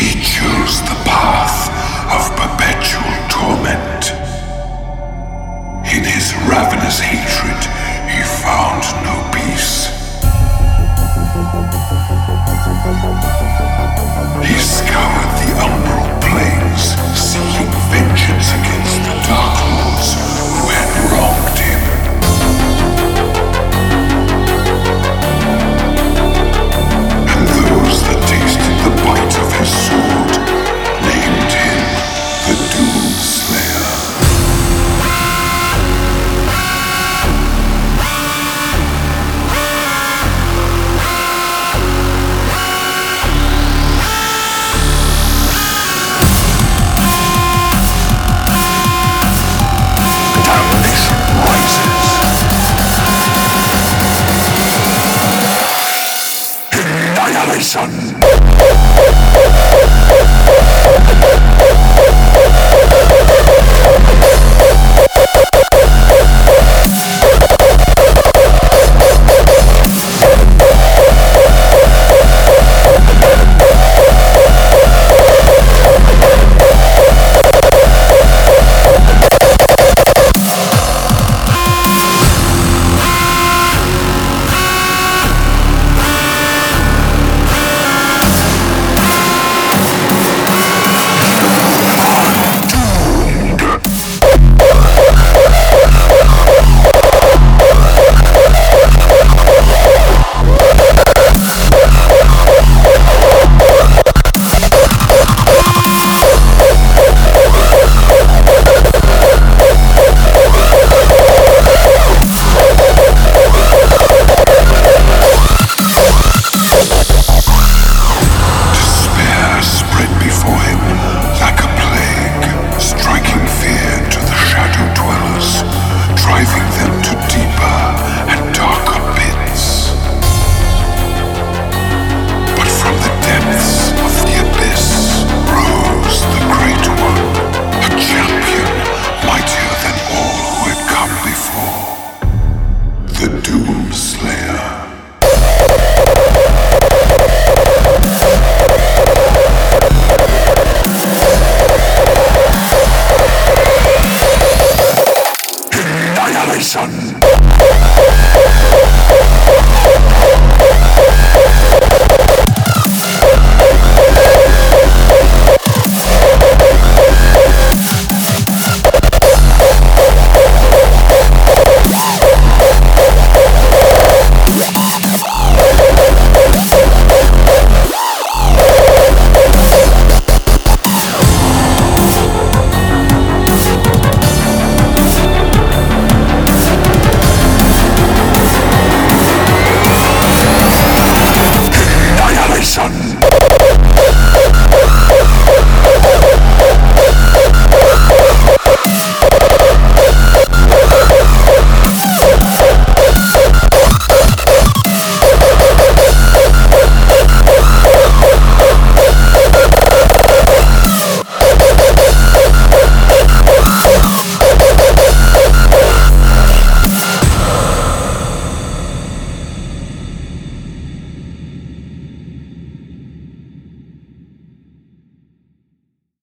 He chose the path of perpetual torment. In his ravenous hatred, he found no peace. He scoured the umbral plains, seeking vengeance against the Dark Lords who had wronged him. And those that tasted the bite of his sword named him the Doomslayer. Annihilation!